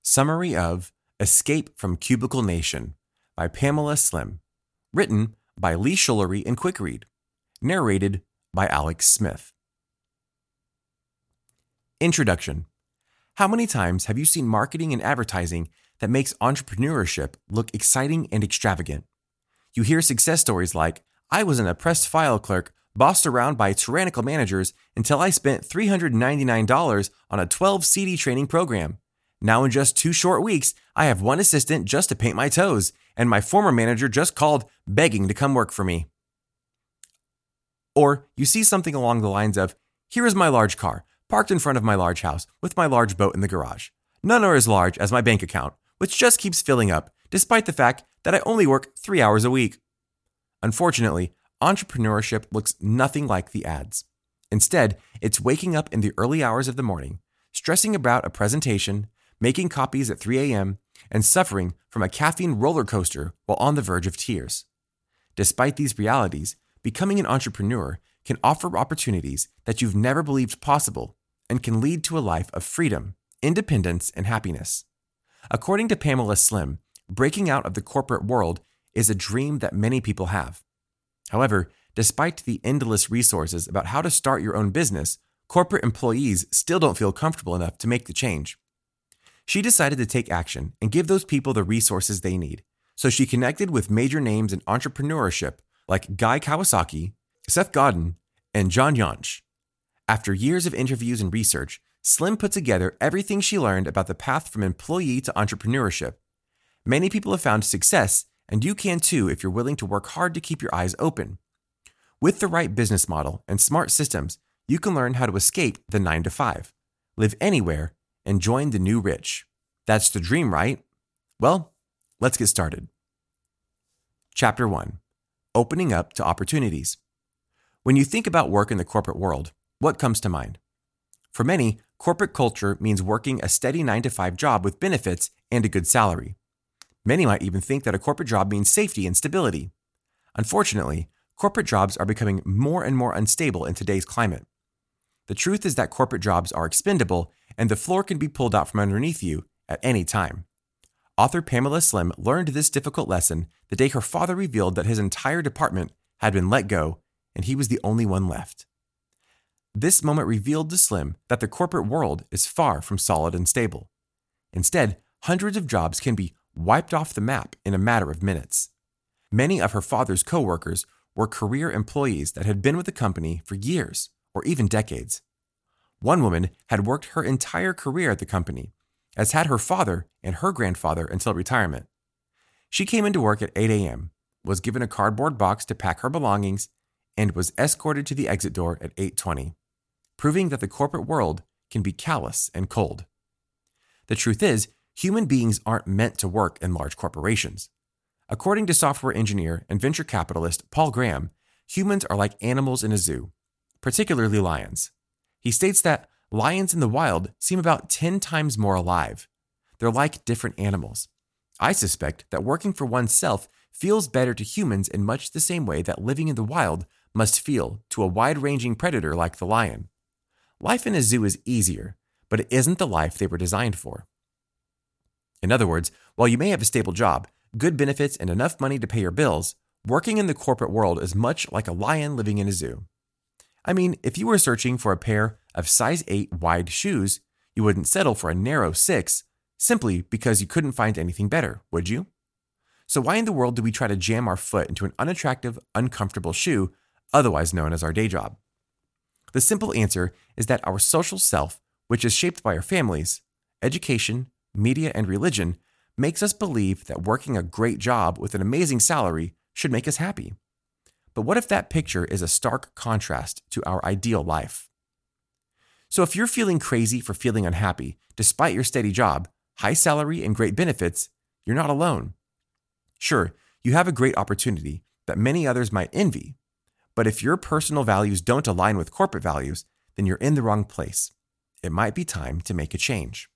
Summary of Escape from Cubicle Nation by Pamela Slim. Written by Lee Schullery and QuickRead. Narrated by Alex Smith. Introduction. How many times have you seen marketing and advertising that makes entrepreneurship look exciting and extravagant? You hear success stories like, I was an oppressed file clerk bossed around by tyrannical managers until I spent $399 on a 12 CD training program. Now in just 2 short weeks, I have 1 assistant just to paint my toes, and my former manager just called begging to come work for me. Or you see something along the lines of, here is my large car, parked in front of my large house, with my large boat in the garage. None are as large as my bank account, which just keeps filling up, despite the fact that I only work 3 hours a week. Unfortunately, entrepreneurship looks nothing like the ads. Instead, it's waking up in the early hours of the morning, stressing about a presentation, making copies at 3 a.m., and suffering from a caffeine roller coaster while on the verge of tears. Despite these realities, becoming an entrepreneur can offer opportunities that you've never believed possible and can lead to a life of freedom, independence, and happiness. According to Pamela Slim, breaking out of the corporate world is a dream that many people have. However, despite the endless resources about how to start your own business, corporate employees still don't feel comfortable enough to make the change. She decided to take action and give those people the resources they need, so she connected with major names in entrepreneurship like Guy Kawasaki, Seth Godin, and John Yonch. After years of interviews and research, Slim put together everything she learned about the path from employee to entrepreneurship. Many people have found success, and you can too if you're willing to work hard to keep your eyes open. With the right business model and smart systems, you can learn how to escape the 9-to-5, live anywhere, and join the new rich. That's the dream, right? Well, let's get started. Chapter 1. Opening up to opportunities. When you think about work in the corporate world, what comes to mind? For many, corporate culture means working a steady 9-to-5 job with benefits and a good salary. Many might even think that a corporate job means safety and stability. Unfortunately, corporate jobs are becoming more and more unstable in today's climate. The truth is that corporate jobs are expendable and the floor can be pulled out from underneath you at any time. Author Pamela Slim learned this difficult lesson the day her father revealed that his entire department had been let go and he was the only one left. This moment revealed to Slim that the corporate world is far from solid and stable. Instead, hundreds of jobs can be wiped off the map in a matter of minutes. Many of her father's co-workers were career employees that had been with the company for years or even decades. One woman had worked her entire career at the company, as had her father and her grandfather until retirement. She came into work at 8 a.m., was given a cardboard box to pack her belongings, and was escorted to the exit door at 8:20, proving that the corporate world can be callous and cold. The truth is, human beings aren't meant to work in large corporations. According to software engineer and venture capitalist Paul Graham, humans are like animals in a zoo, particularly lions. He states that lions in the wild seem about 10 times more alive. They're like different animals. I suspect that working for oneself feels better to humans in much the same way that living in the wild must feel to a wide-ranging predator like the lion. Life in a zoo is easier, but it isn't the life they were designed for. In other words, while you may have a stable job, good benefits, and enough money to pay your bills, working in the corporate world is much like a lion living in a zoo. I mean, if you were searching for a pair of size 8 wide shoes, you wouldn't settle for a narrow 6 simply because you couldn't find anything better, would you? So why in the world do we try to jam our foot into an unattractive, uncomfortable shoe, otherwise known as our day job? The simple answer is that our social self, which is shaped by our families, education, media, and religion, makes us believe that working a great job with an amazing salary should make us happy. But what if that picture is a stark contrast to our ideal life? So if you're feeling crazy for feeling unhappy, despite your steady job, high salary, and great benefits, you're not alone. Sure, you have a great opportunity that many others might envy, but if your personal values don't align with corporate values, then you're in the wrong place. It might be time to make a change.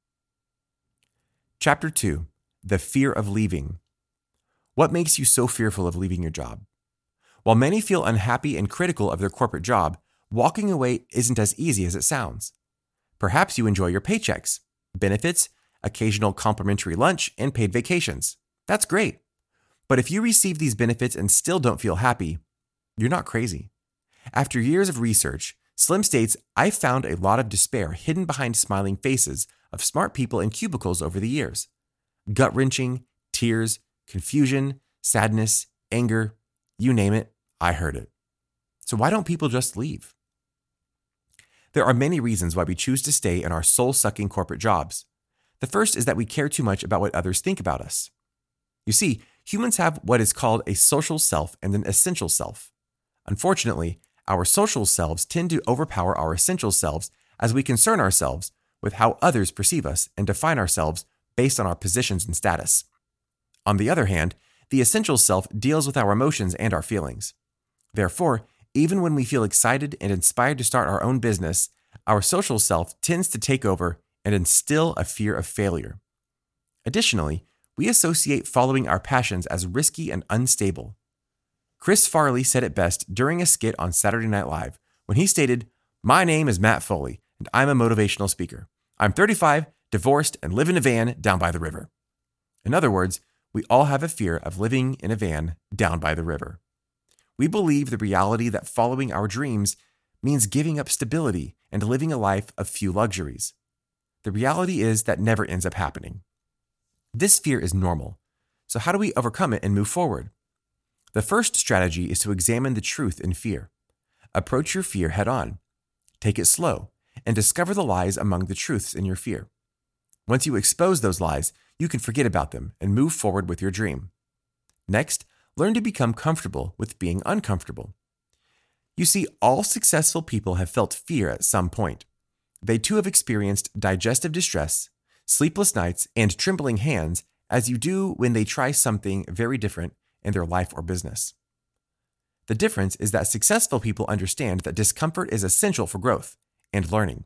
Chapter 2. The Fear of Leaving. What makes you so fearful of leaving your job? While many feel unhappy and critical of their corporate job, walking away isn't as easy as it sounds. Perhaps you enjoy your paychecks, benefits, occasional complimentary lunch, and paid vacations. That's great. But if you receive these benefits and still don't feel happy, you're not crazy. After years of research, Slim states, I found a lot of despair hidden behind smiling faces of smart people in cubicles over the years. Gut-wrenching, tears, confusion, sadness, anger, you name it, I heard it. So why don't people just leave? There are many reasons why we choose to stay in our soul-sucking corporate jobs. The first is that we care too much about what others think about us. You see, humans have what is called a social self and an essential self. Unfortunately, our social selves tend to overpower our essential selves as we concern ourselves with how others perceive us and define ourselves based on our positions and status. On the other hand, the essential self deals with our emotions and our feelings. Therefore, even when we feel excited and inspired to start our own business, our social self tends to take over and instill a fear of failure. Additionally, we associate following our passions as risky and unstable. Chris Farley said it best during a skit on Saturday Night Live when he stated, "My name is Matt Foley, and I'm a motivational speaker. I'm 35, divorced, and live in a van down by the river." In other words, we all have a fear of living in a van down by the river. We believe the reality that following our dreams means giving up stability and living a life of few luxuries. The reality is that never ends up happening. This fear is normal. So how do we overcome it and move forward? The first strategy is to examine the truth in fear. Approach your fear head on. Take it slow and discover the lies among the truths in your fear. Once you expose those lies, you can forget about them and move forward with your dream. Next, learn to become comfortable with being uncomfortable. You see, all successful people have felt fear at some point. They too have experienced digestive distress, sleepless nights, and trembling hands as you do when they try something very different in their life or business. The difference is that successful people understand that discomfort is essential for growth and learning.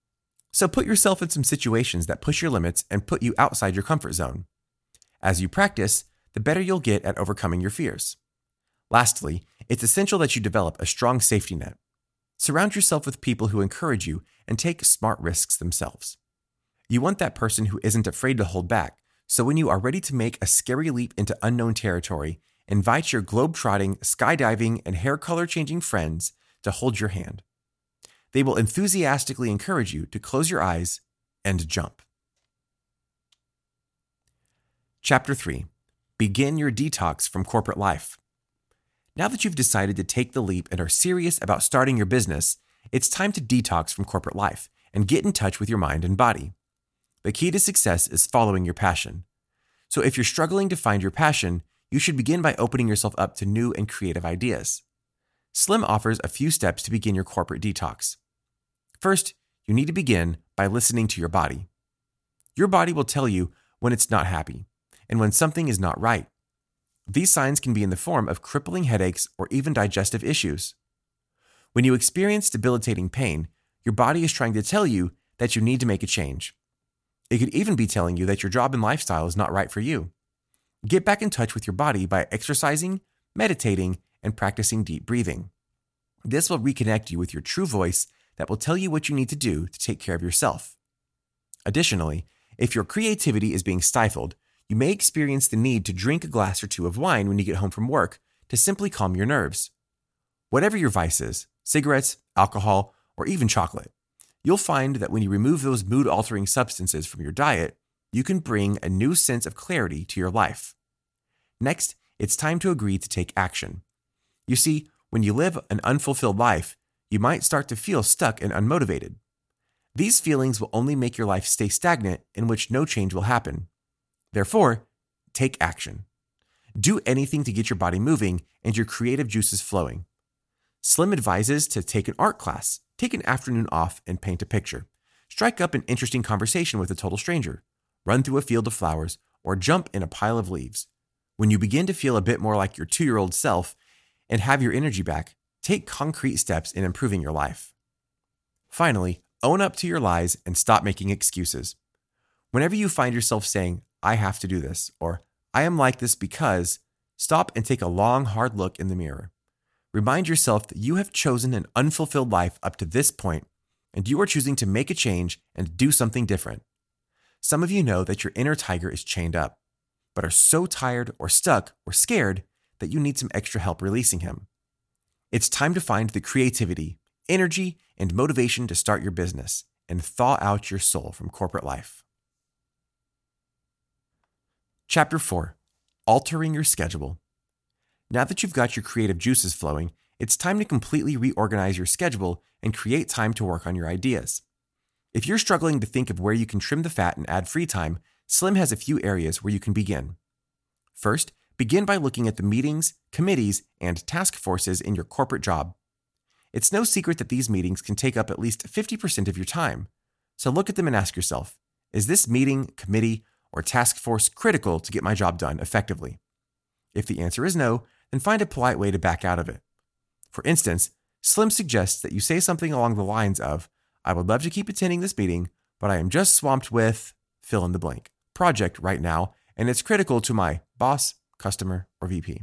So put yourself in some situations that push your limits and put you outside your comfort zone. As you practice, the better you'll get at overcoming your fears. Lastly, it's essential that you develop a strong safety net. Surround yourself with people who encourage you and take smart risks themselves. You want that person who isn't afraid to hold back, so when you are ready to make a scary leap into unknown territory, invite your globe-trotting, skydiving, and hair color-changing friends to hold your hand. They will enthusiastically encourage you to close your eyes and jump. Chapter 3. Begin your detox from corporate life. Now that you've decided to take the leap and are serious about starting your business, it's time to detox from corporate life and get in touch with your mind and body. The key to success is following your passion. So if you're struggling to find your passion, you should begin by opening yourself up to new and creative ideas. Slim offers a few steps to begin your corporate detox. First, you need to begin by listening to your body. Your body will tell you when it's not happy and when something is not right. These signs can be in the form of crippling headaches or even digestive issues. When you experience debilitating pain, your body is trying to tell you that you need to make a change. It could even be telling you that your job and lifestyle is not right for you. Get back in touch with your body by exercising, meditating, and practicing deep breathing. This will reconnect you with your true voice that will tell you what you need to do to take care of yourself. Additionally, if your creativity is being stifled, you may experience the need to drink a glass or two of wine when you get home from work to simply calm your nerves. Whatever your vice is, cigarettes, alcohol, or even chocolate, you'll find that when you remove those mood-altering substances from your diet, you can bring a new sense of clarity to your life. Next, it's time to agree to take action. You see, when you live an unfulfilled life, you might start to feel stuck and unmotivated. These feelings will only make your life stay stagnant, in which no change will happen. Therefore, take action. Do anything to get your body moving and your creative juices flowing. Slim advises to take an art class, take an afternoon off and paint a picture. Strike up an interesting conversation with a total stranger. Run through a field of flowers or jump in a pile of leaves. When you begin to feel a bit more like your 2-year-old self and have your energy back, take concrete steps in improving your life. Finally, own up to your lies and stop making excuses. Whenever you find yourself saying, "I have to do this," or "I am like this because," stop and take a long, hard look in the mirror. Remind yourself that you have chosen an unfulfilled life up to this point, and you are choosing to make a change and do something different. some of you know that your inner tiger is chained up, but are so tired or stuck or scared that you need some extra help releasing him. It's time to find the creativity, energy, and motivation to start your business and thaw out your soul from corporate life. Chapter 4. Altering your schedule. Now that you've got your creative juices flowing, it's time to completely reorganize your schedule and create time to work on your ideas. If you're struggling to think of where you can trim the fat and add free time, Slim has a few areas where you can begin. First, begin by looking at the meetings, committees, and task forces in your corporate job. It's no secret that these meetings can take up at least 50% of your time. So look at them and ask yourself, is this meeting, committee, or task force critical to get my job done effectively? If the answer is no, then find a polite way to back out of it. For instance, Slim suggests that you say something along the lines of, I would love to keep attending this meeting, but I am just swamped with fill in the blank project right now, and it's critical to my boss, customer, or VP.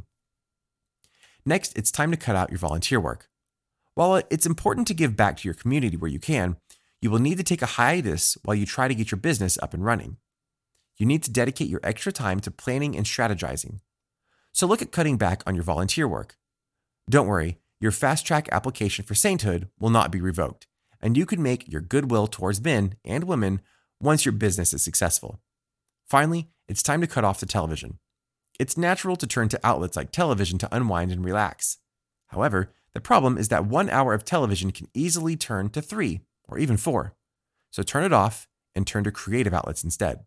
Next, it's time to cut out your volunteer work. While it's important to give back to your community where you can, you will need to take a hiatus while you try to get your business up and running. You need to dedicate your extra time to planning and strategizing. So look at cutting back on your volunteer work. Don't worry, your fast-track application for sainthood will not be revoked, and you can make your goodwill towards men and women once your business is successful. Finally, it's time to cut off the television. It's natural to turn to outlets like television to unwind and relax. However, the problem is that 1 hour of television can easily turn to 3 or even 4. So turn it off and turn to creative outlets instead.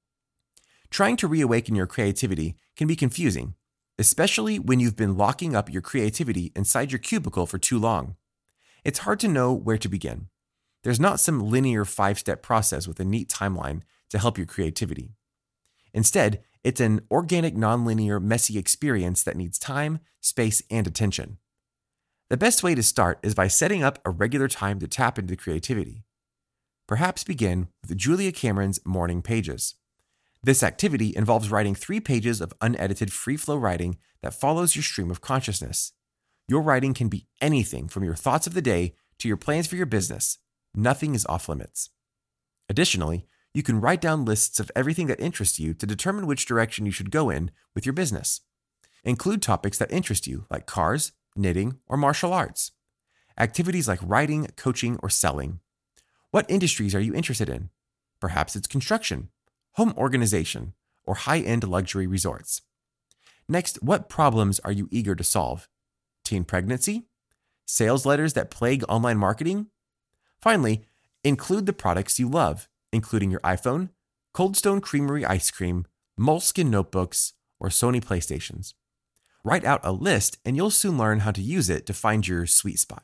Trying to reawaken your creativity can be confusing, especially when you've been locking up your creativity inside your cubicle for too long. It's hard to know where to begin. There's not some linear 5-step process with a neat timeline to help your creativity. Instead, it's an organic, nonlinear, messy experience that needs time, space, and attention. The best way to start is by setting up a regular time to tap into creativity. Perhaps begin with Julia Cameron's Morning Pages. This activity involves writing 3 pages of unedited free-flow writing that follows your stream of consciousness. Your writing can be anything from your thoughts of the day to your plans for your business. Nothing is off limits. Additionally, you can write down lists of everything that interests you to determine which direction you should go in with your business. Include topics that interest you, like cars, knitting, or martial arts. Activities like writing, coaching, or selling. What industries are you interested in? Perhaps it's construction, home organization, or high-end luxury resorts. Next, what problems are you eager to solve? Teen pregnancy? Sales letters that plague online marketing? Finally, include the products you love, including your iPhone, Cold Stone Creamery ice cream, Moleskine notebooks, or Sony PlayStations. Write out a list and you'll soon learn how to use it to find your sweet spot.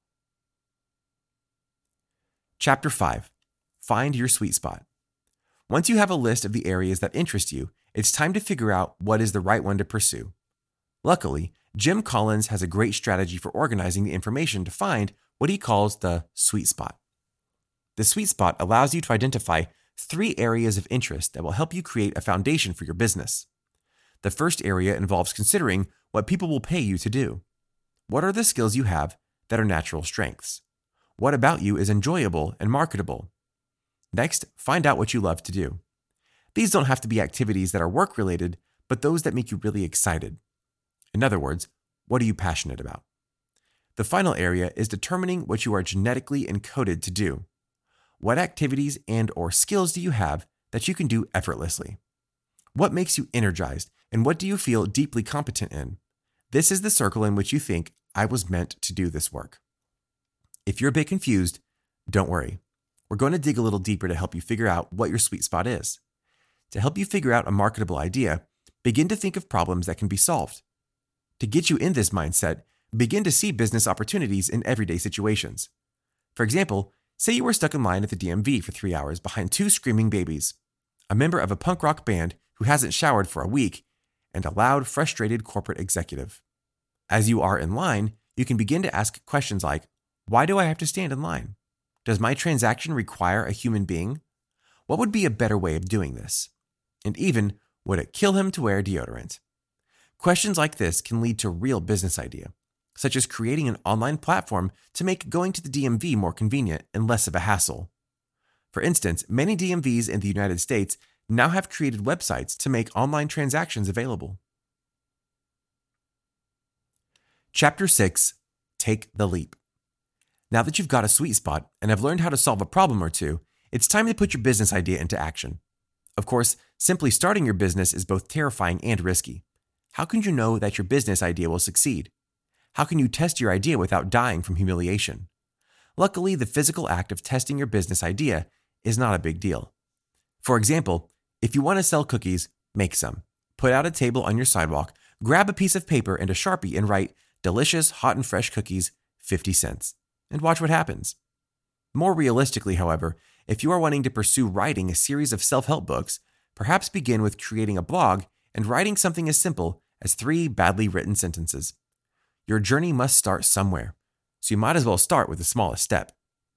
Chapter 5. Find your sweet spot. Once you have a list of the areas that interest you, it's time to figure out what is the right one to pursue. Luckily, Jim Collins has a great strategy for organizing the information to find what he calls the sweet spot. The sweet spot allows you to identify 3 areas of interest that will help you create a foundation for your business. The first area involves considering what people will pay you to do. What are the skills you have that are natural strengths? What about you is enjoyable and marketable? Next, find out what you love to do. These don't have to be activities that are work-related, but those that make you really excited. In other words, what are you passionate about? The final area is determining what you are genetically encoded to do. What activities and/or skills do you have that you can do effortlessly? What makes you energized, and what do you feel deeply competent in? This is the circle in which you think, I was meant to do this work. If you're a bit confused, don't worry. We're going to dig a little deeper to help you figure out what your sweet spot is. To help you figure out a marketable idea, begin to think of problems that can be solved. To get you in this mindset, begin to see business opportunities in everyday situations. For example, say you were stuck in line at the DMV for 3 hours behind 2 screaming babies, a member of a punk rock band who hasn't showered for a week, and a loud, frustrated corporate executive. As you are in line, you can begin to ask questions like, why do I have to stand in line? Does my transaction require a human being? What would be a better way of doing this? And even, would it kill him to wear deodorant? Questions like this can lead to a real business idea, such as creating an online platform to make going to the DMV more convenient and less of a hassle. For instance, many DMVs in the United States now have created websites to make online transactions available. Chapter 6. Take the Leap. Now that you've got a sweet spot and have learned how to solve a problem or two, it's time to put your business idea into action. Of course, simply starting your business is both terrifying and risky. How can you know that your business idea will succeed? How can you test your idea without dying from humiliation? Luckily, the physical act of testing your business idea is not a big deal. For example, if you want to sell cookies, make some. Put out a table on your sidewalk, grab a piece of paper and a Sharpie and write, "Delicious, hot and fresh cookies, 50 cents," and watch what happens. More realistically, however, if you are wanting to pursue writing a series of self-help books, perhaps begin with creating a blog and writing something as simple as 3 badly written sentences. Your journey must start somewhere, so you might as well start with the smallest step.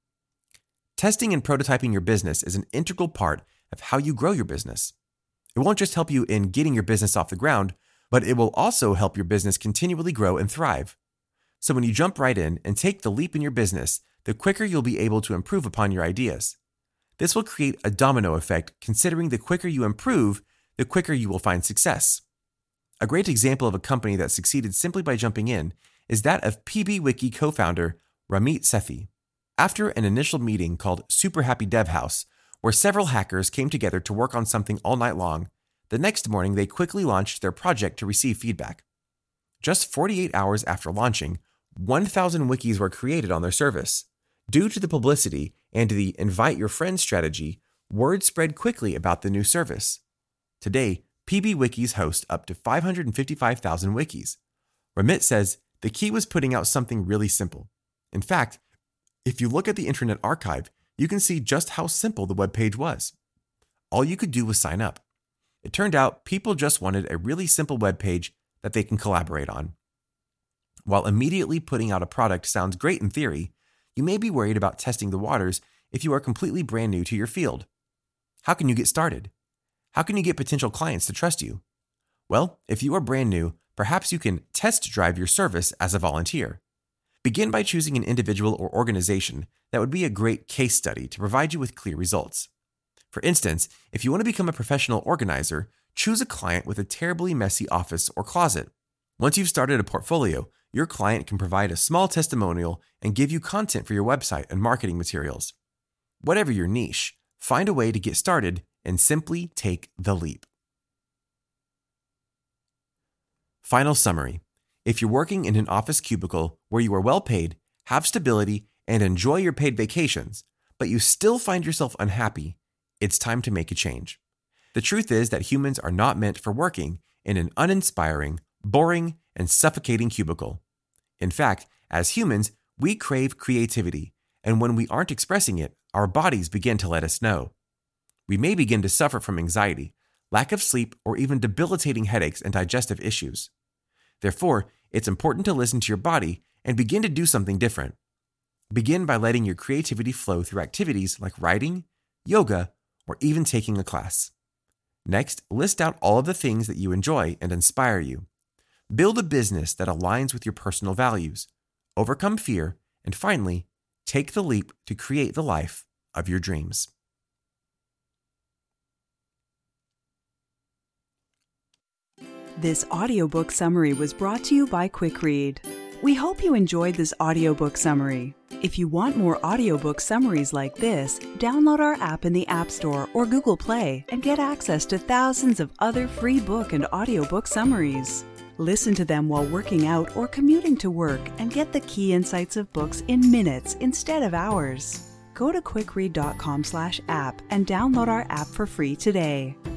Testing and prototyping your business is an integral part of how you grow your business. It won't just help you in getting your business off the ground, but it will also help your business continually grow and thrive. So when you jump right in and take the leap in your business, the quicker you'll be able to improve upon your ideas. This will create a domino effect, considering the quicker you improve, the quicker you will find success. A great example of a company that succeeded simply by jumping in is that of PBWiki co-founder Ramit Sethi. After an initial meeting called Super Happy Dev House, where several hackers came together to work on something all night long, the next morning they quickly launched their project to receive feedback. Just 48 hours after launching, 1,000 wikis were created on their service. Due to the publicity and the invite your friends strategy, word spread quickly about the new service. Today, PBWikis host up to 555,000 wikis. Ramit says the key was putting out something really simple. In fact, if you look at the Internet Archive, you can see just how simple the webpage was. All you could do was sign up. It turned out people just wanted a really simple webpage that they can collaborate on. While immediately putting out a product sounds great in theory, you may be worried about testing the waters if you are completely brand new to your field. How can you get started? How can you get potential clients to trust you? Well, if you are brand new, perhaps you can test drive your service as a volunteer. Begin by choosing an individual or organization that would be a great case study to provide you with clear results. For instance, if you want to become a professional organizer, choose a client with a terribly messy office or closet. Once you've started a portfolio, your client can provide a small testimonial and give you content for your website and marketing materials. Whatever your niche, find a way to get started and simply take the leap. Final summary. If you're working in an office cubicle where you are well paid, have stability, and enjoy your paid vacations, but you still find yourself unhappy, it's time to make a change. The truth is that humans are not meant for working in an uninspiring, boring, and suffocating cubicle. In fact, as humans, we crave creativity, and when we aren't expressing it, our bodies begin to let us know. We may begin to suffer from anxiety, lack of sleep, or even debilitating headaches and digestive issues. Therefore, it's important to listen to your body and begin to do something different. Begin by letting your creativity flow through activities like writing, yoga, or even taking a class. Next, list out all of the things that you enjoy and inspire you. Build a business that aligns with your personal values. Overcome fear, and finally, take the leap to create the life of your dreams. This audiobook summary was brought to you by Quick Read. We hope you enjoyed this audiobook summary. If you want more audiobook summaries like this, download our app in the App Store or Google Play and get access to thousands of other free book and audiobook summaries. Listen to them while working out or commuting to work and get the key insights of books in minutes instead of hours. Go to quickread.com/app and download our app for free today.